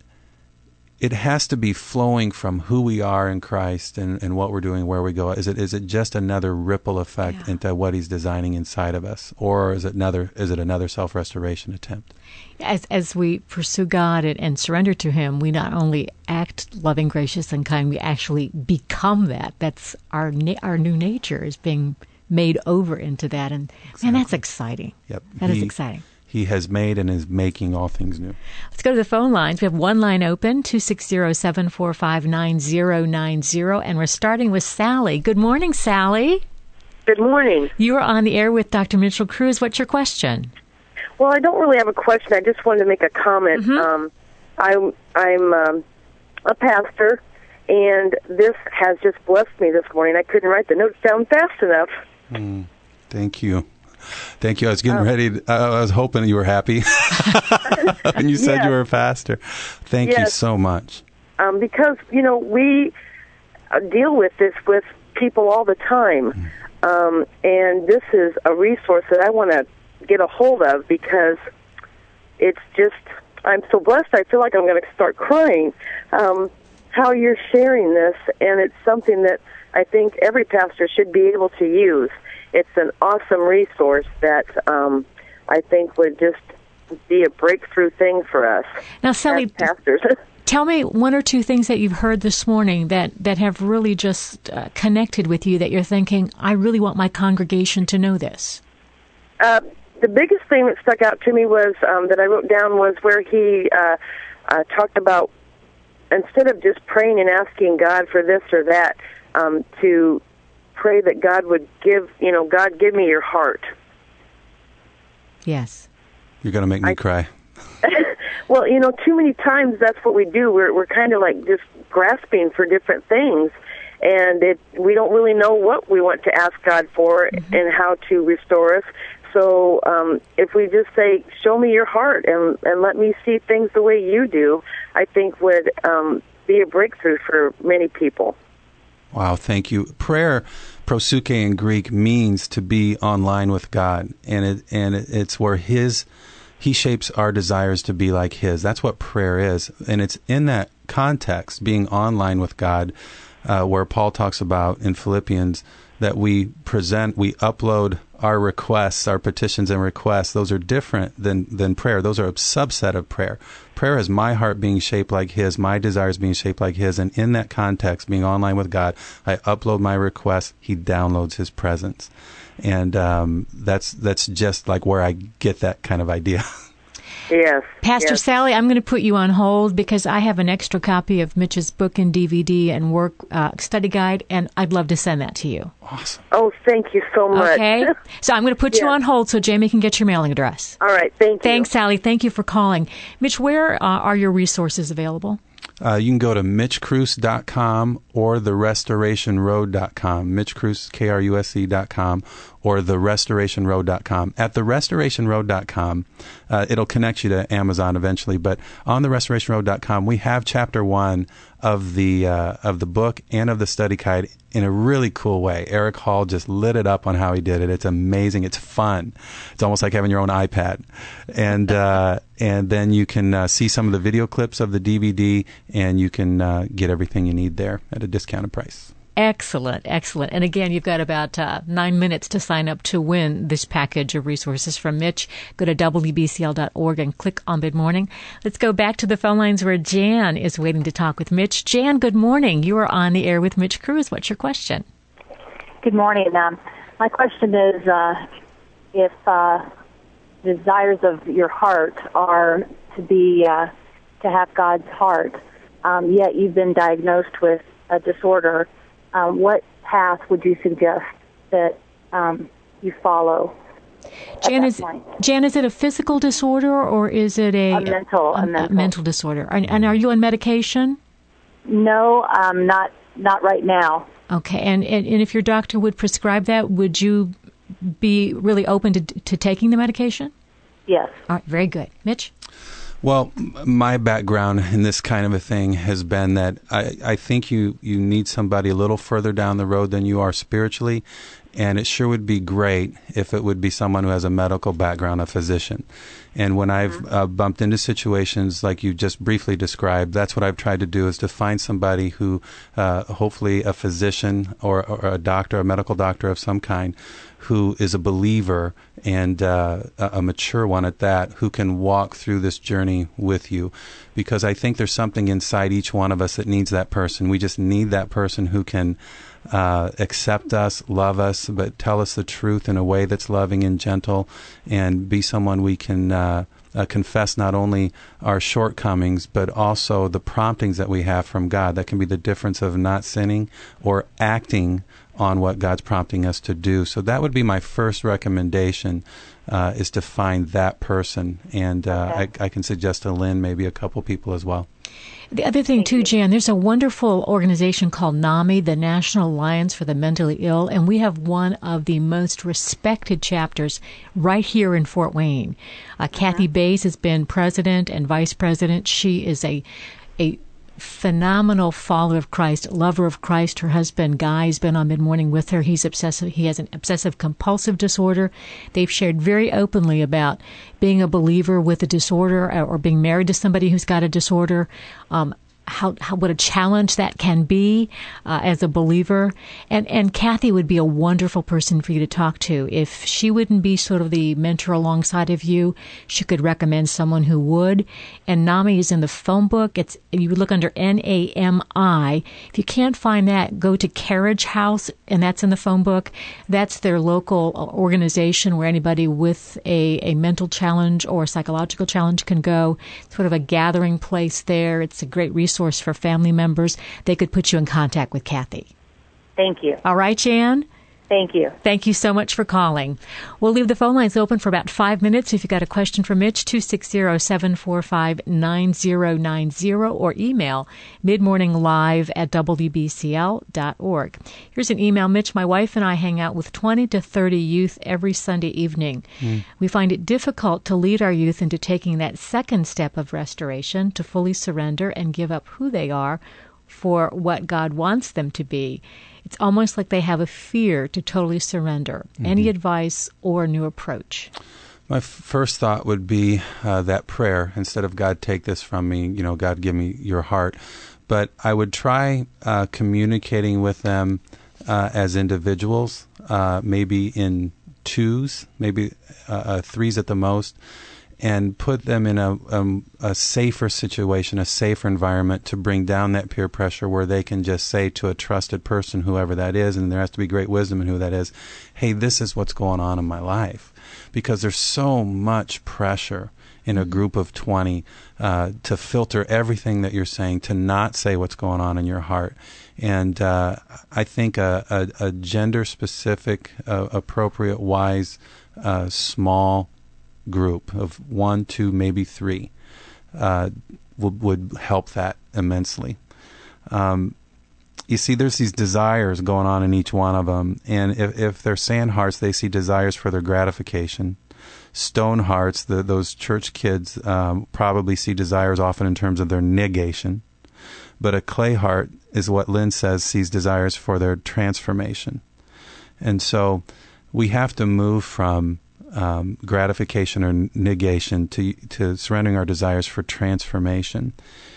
it has to be flowing from who we are in Christ and, and what we're doing, where we go. Is it is it just another ripple effect yeah. into what He's designing inside of us? Or is it another is it another self-restoration attempt? As as we pursue God and, and surrender to Him, we not only act loving, gracious, and kind, we actually become that. That's our na- our new nature is being made over into that. And exactly. man, that's exciting. Yep. That he, is exciting. He has made and is making all things new. Let's go to the phone lines. We have one line open, two six zero, seven four five, nine zero nine zero, and we're starting with Sally. Good morning, Sally. Good morning. You are on the air with Doctor Mitchell Cruz. What's your question? Well, I don't really have a question. I just wanted to make a comment. Mm-hmm. Um, I'm, I'm um, a pastor, and this has just blessed me this morning. I couldn't write the notes down fast enough. Mm, thank you. Thank you. I was getting um, ready. To, I was hoping you were happy when you said yes. you were a pastor. Thank yes. you so much. Um, because, you know, we deal with this with people all the time. Mm. Um, and this is a resource that I want to get a hold of because it's just, I'm so blessed. I feel like I'm going to start crying um, how you're sharing this. And it's something that I think every pastor should be able to use. It's an awesome resource that um, I think would just be a breakthrough thing for us. Now, Sally, as pastors. Tell me one or two things that you've heard this morning that, that have really just uh, connected with you that you're thinking, I really want my congregation to know this. Uh, the biggest thing that stuck out to me was um, that I wrote down was where he uh, uh, talked about instead of just praying and asking God for this or that, um, to pray that God would give, you know, God, give me your heart. Yes. You're going to make me I, cry. Well, you know, too many times that's what we do. We're we're kind of like just grasping for different things, and it, we don't really know what we want to ask God for mm-hmm. and how to restore us. So um, if we just say, show me your heart and, and let me see things the way you do, I think would um, be a breakthrough for many people. Wow, thank you. Prayer, proseuche in Greek, means to be online with God, and it and it, it's where His He shapes our desires to be like His. That's what prayer is, and it's in that context, being online with God, uh, where Paul talks about in Philippians that we present, we upload our requests, our petitions and requests. Those are different than than prayer. Those are a subset of prayer. Prayer is my heart being shaped like His, my desires being shaped like His, and in that context, being online with God, I upload my requests. He downloads His presence, and um, that's that's just like where I get that kind of idea. Yes. Pastor yes. Sally, I'm going to put you on hold because I have an extra copy of Mitch's book and D V D and work uh, study guide, and I'd love to send that to you. Awesome. Oh, thank you so much. Okay. So I'm going to put yes. you on hold so Jamie can get your mailing address. All right. Thank you. Thanks, Sally. Thank you for calling. Mitch, where uh, are your resources available? Uh, you can go to mitch kruse dot com or the restoration road dot com, Mitch Kruse, K R U S E dot com, or the restoration road dot com. At the restoration road dot com, uh, it'll connect you to Amazon eventually, but on the restoration road dot com, we have chapter one of the uh, of the book and of the study guide in a really cool way. Eric Hall just lit it up on how he did it. It's amazing. It's fun. It's almost like having your own iPad. And uh, and then you can uh, see some of the video clips of the D V D, and you can uh, get everything you need there at a discounted price. Excellent, excellent. And again, you've got about uh, nine minutes to sign up to win this package of resources from Mitch. Go to W B C L dot org and click on Mid Morning. Let's go back to the phone lines where Jan is waiting to talk with Mitch. Jan, good morning. You are on the air with Mitch Kruse. What's your question? Good morning. Um, my question is uh, if uh, the desires of your heart are to be uh, to have God's heart, um, yet you've been diagnosed with a disorder. Um, what path would you suggest that um, you follow? Jan, is, Jan, is it a physical disorder or is it a, a mental a, a mental. a mental disorder? And, and are you on medication? No, um, not not right now. Okay, and, and and if your doctor would prescribe that, would you be really open to to taking the medication? Yes. All right, very good. Mitch? Well, my background in this kind of a thing has been that I, I think you, you need somebody a little further down the road than you are spiritually, and it sure would be great if it would be someone who has a medical background, a physician. And when I've uh, bumped into situations like you just briefly described, that's what I've tried to do, is to find somebody who, uh, hopefully a physician or, or a doctor, a medical doctor of some kind, who is a believer and uh, a mature one at that, who can walk through this journey with you. Because I think there's something inside each one of us that needs that person. We just need that person who can uh, accept us, love us, but tell us the truth in a way that's loving and gentle, and be someone we can uh, uh, confess not only our shortcomings, but also the promptings that we have from God. That can be the difference of not sinning or acting on what God's prompting us to do. So that would be my first recommendation, uh, is to find that person. And uh, okay. I, I can suggest to Lynn maybe a couple people as well. The other thing, too, Jan, there's a wonderful organization called NAMI, the National Alliance for the Mentally Ill, and we have one of the most respected chapters right here in Fort Wayne. Uh, Kathy Bays has been president and vice president. She is a a phenomenal follower of Christ, lover of Christ. Her husband, Guy, has been on Mid-Morning with her. He's obsessive. He has an obsessive-compulsive disorder. They've shared very openly about being a believer with a disorder or being married to somebody who's got a disorder. Um, how, how what a challenge that can be uh, as a believer. And and Kathy would be a wonderful person for you to talk to. If she wouldn't be sort of the mentor alongside of you, she could recommend someone who would. And NAMI is in the phone book. It's you would look under N A M I. If you can't find that, go to Carriage House, and that's in the phone book. That's their local organization where anybody with a, a mental challenge or psychological challenge can go. It's sort of a gathering place there. It's a great resource for family members. They could put you in contact with Kathy. Thank you. All right, Jan? Thank you. Thank you so much for calling. We'll leave the phone lines open for about five minutes. If you've got a question for Mitch, two six zero, seven four five, nine zero nine zero or email midmorninglive at w b c l dot org. Here's an email. Mitch, my wife and I hang out with twenty to thirty youth every Sunday evening. Mm. We find it difficult to lead our youth into taking that second step of restoration, to fully surrender and give up who they are for what God wants them to be. It's almost like they have a fear to totally surrender. Mm-hmm. Any advice or new approach? My f- first thought would be uh, that prayer, instead of God, take this from me, you know, God, give me your heart. But I would try uh, communicating with them uh, as individuals, uh, maybe in twos, maybe uh, uh, threes at the most, and put them in a, um, a safer situation, a safer environment to bring down that peer pressure, where they can just say to a trusted person, whoever that is, and there has to be great wisdom in who that is, hey, this is what's going on in my life. Because there's so much pressure in a group of twenty uh, to filter everything that you're saying, to not say what's going on in your heart. And uh, I think a, a, a gender-specific, uh, appropriate, wise, uh, small group of one, two, maybe three uh, would, would help that immensely. Um, you see, there's these desires going on in each one of them, and if, if they're sand hearts, they see desires for their gratification. Stone hearts, the, those church kids um, probably see desires often in terms of their negation. But a clay heart is what Lynn says sees desires for their transformation. And so we have to move from Um, gratification or negation to to surrendering our desires for transformation.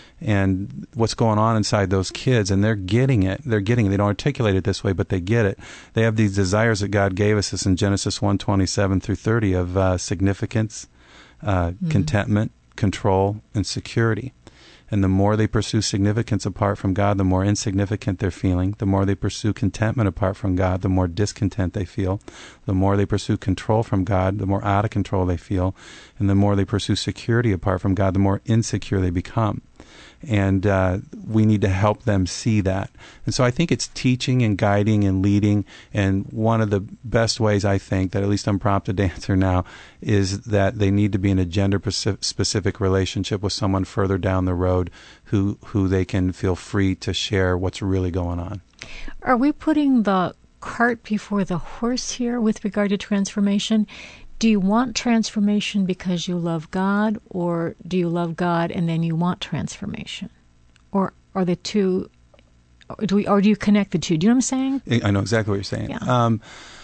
And what's going on inside those kids, and they're getting it. They're getting it. They don't articulate it this way, but they get it. They have these desires that God gave us, this in Genesis one twenty-seven through thirty, of uh, significance, uh, mm-hmm. contentment, control, and security. And the more they pursue significance apart from God, the more insignificant they're feeling. The more they pursue contentment apart from God, the more discontent they feel. The more they pursue control from God, the more out of control they feel. And the more they pursue security apart from God, the more insecure they become. And uh, we need to help them see that. And so I think it's teaching and guiding and leading. And one of the best ways, I think, that at least I'm prompted to answer now, is that they need to be in a gender-specific relationship with someone further down the road who, who they can feel free to share what's really going on. Are we putting the cart before the horse here with regard to transformation? Do you want transformation because you love God, or do you love God and then you want transformation? Or are the two, or do we, or do you connect the two? Do you know what I'm saying? I know exactly what you're saying. Yeah. Um,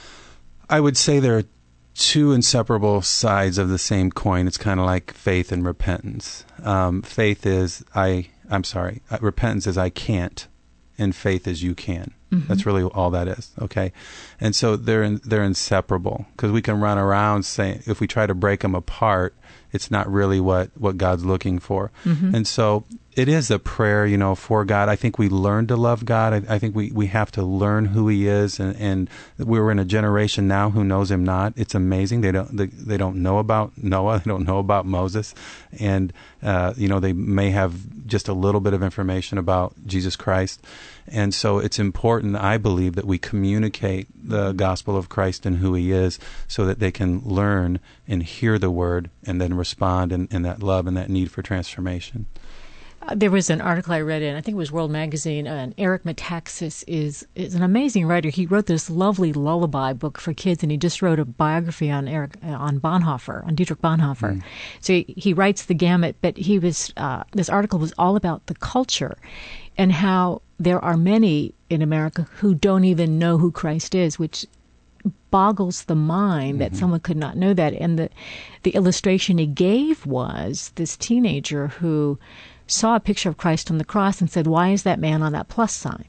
I would say there are two inseparable sides of the same coin. It's kind of like faith and repentance. Um, faith is, I, I'm sorry, repentance is I can't, and faith is you can. Mm-hmm. That's really all that is, okay? And so they're in, they're inseparable, because we can run around saying, if we try to break them apart, it's not really what, what God's looking for. Mm-hmm. And so it is a prayer, you know, for God. I think we learn to love God. I, I think we, we have to learn who He is, and, and we're in a generation now who knows Him not. It's amazing. They don't they, they don't know about Noah. They don't know about Moses, and uh, you know, they may have just a little bit of information about Jesus Christ. And so it's important, I believe, that we communicate the gospel of Christ and who He is, so that they can learn and hear the word and then respond in, in that love and that need for transformation. Uh, there was an article I read in, I think it was World Magazine, and Eric Metaxas is is an amazing writer. He wrote this lovely lullaby book for kids, and he just wrote a biography on Eric uh, on Bonhoeffer, on Dietrich Bonhoeffer. Mm. So he, he writes the gamut, but he was uh, this article was all about the culture and how there are many in America who don't even know who Christ is, which boggles the mind that mm-hmm. someone could not know that. And the the illustration he gave was this teenager who saw a picture of Christ on the cross and said, why is that man on that plus sign?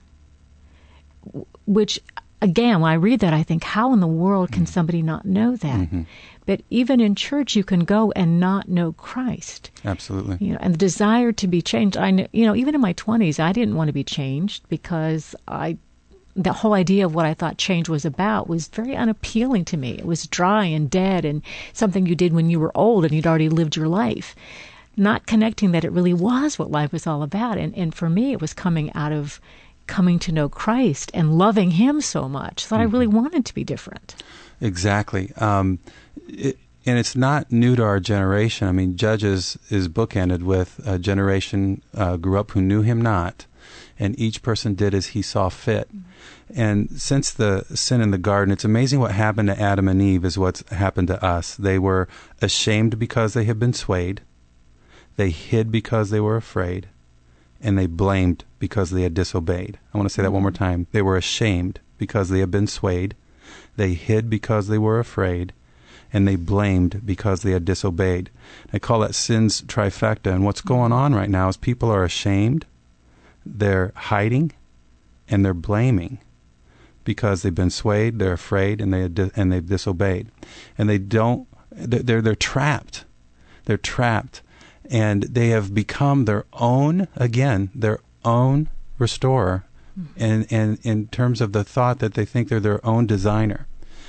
Which, again, when I read that, I think, how in the world can somebody not know that? Mm-hmm. But even in church, you can go and not know Christ. Absolutely. You know, and the desire to be changed. I know, you know, even in my twenties, I didn't want to be changed because I, the whole idea of what I thought change was about was very unappealing to me. It was dry and dead and something you did when you were old and you'd already lived your life. Not connecting that it really was what life was all about. And, and for me, it was coming out of coming to know Christ and loving Him so much that mm-hmm. I really wanted to be different. Exactly. Um, it, and it's not new to our generation. I mean, Judges is bookended with a generation uh, grew up who knew Him not, and each person did as he saw fit. Mm-hmm. And since the sin in the garden, it's amazing what happened to Adam and Eve is what's happened to us. They were ashamed because they had been swayed. They hid because they were afraid. And they blamed because they had disobeyed. I want to say that one more time. They were ashamed because they had been swayed. They hid because they were afraid. And they blamed because they had disobeyed. I call that sin's trifecta. And what's going on right now is people are ashamed, they're hiding, and they're blaming because they've been swayed, they're afraid, and they had di- and they've disobeyed. And they don't. They're they're trapped. They're trapped. And they have become their own, again, their own restorer, mm-hmm. and, and in terms of the thought that they think they're their own designer.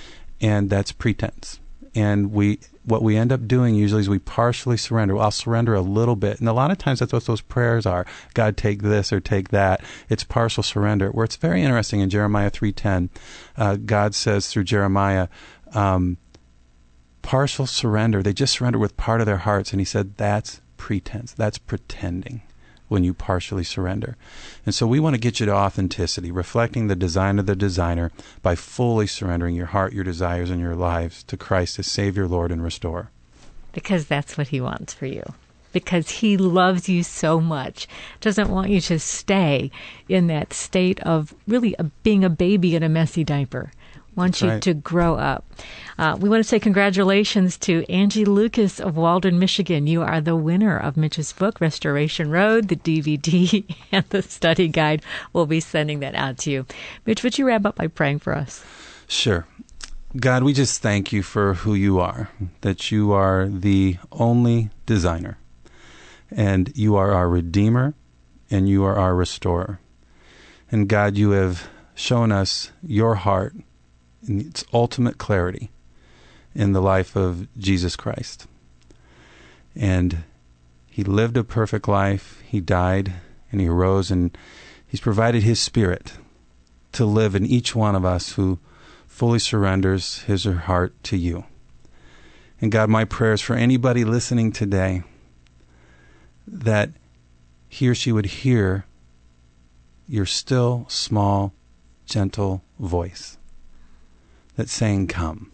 And that's pretense. And we, what we end up doing usually is we partially surrender. Well, I'll surrender a little bit. And a lot of times that's what those prayers are. God, take this or take that. It's partial surrender. Where it's very interesting in Jeremiah three ten, uh, God says through Jeremiah, um, partial surrender. They just surrender with part of their hearts. And He said, that's pretense. That's pretending when you partially surrender. And so we want to get you to authenticity, reflecting the design of the designer by fully surrendering your heart, your desires, and your lives to Christ as Savior, Lord, and Restorer. Because that's what He wants for you. Because He loves you so much. Doesn't want you to stay in that state of really a, being a baby in a messy diaper. Wants you right. to grow up. Uh, we want to say congratulations to Angie Lucas of Waldron, Michigan. You are the winner of Mitch's book, Restoration Road, the D V D, and the study guide. We'll be sending that out to you. Mitch, would you wrap up by praying for us? Sure. God, we just thank You for who You are, that You are the only designer, and You are our Redeemer, and You are our Restorer. And God, You have shown us Your heart in its ultimate clarity in the life of Jesus Christ. And He lived a perfect life, He died, and He arose, and He's provided His Spirit to live in each one of us who fully surrenders his or her heart to You. And God, my prayers for anybody listening today, that he or she would hear Your still, small, gentle voice that's saying, come.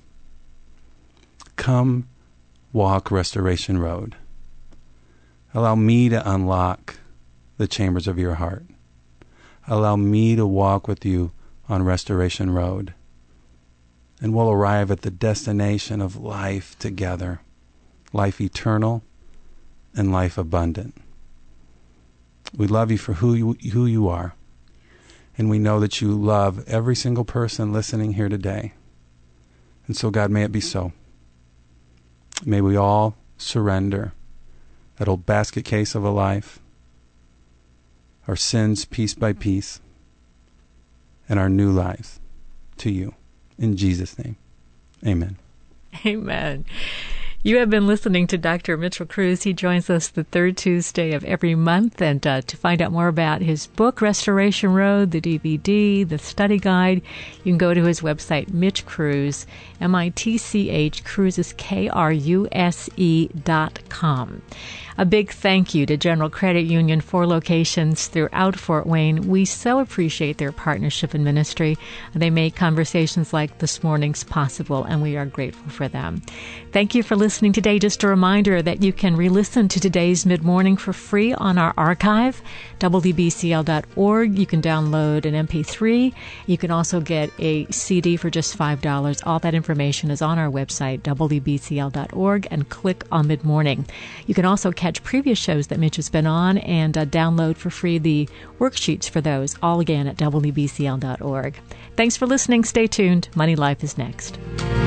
Come walk Restoration Road. Allow me to unlock the chambers of Your heart. Allow me to walk with You on Restoration Road. And we'll arrive at the destination of life together, life eternal and life abundant. We love You for who you, who you are. And we know that You love every single person listening here today. And so, God, may it be so. May we all surrender that old basket case of a life, our sins piece by piece, and our new lives to You. In Jesus' name, amen. Amen. You have been listening to Doctor Mitchell Cruz. He joins us the third Tuesday of every month. And uh, to find out more about his book, Restoration Road, the D V D, the study guide, you can go to his website, Mitch Cruz, M I T C H, Cruz is K R U S E dot com. A big thank you to General Credit Union, four locations throughout Fort Wayne. We so appreciate their partnership and ministry. They make conversations like this morning's possible, and we are grateful for them. Thank you for listening today. Just a reminder that you can re-listen to today's Mid-Morning for free on our archive, W B C L dot org. You can download an M P three. You can also get a C D for just five dollars. All that information is on our website, W B C L dot org, and click on Mid-Morning. You can also catch catch previous shows that Mitch has been on and uh, download for free the worksheets for those, all again at W B C L dot org. Thanks for listening. Stay tuned. Money Life is next.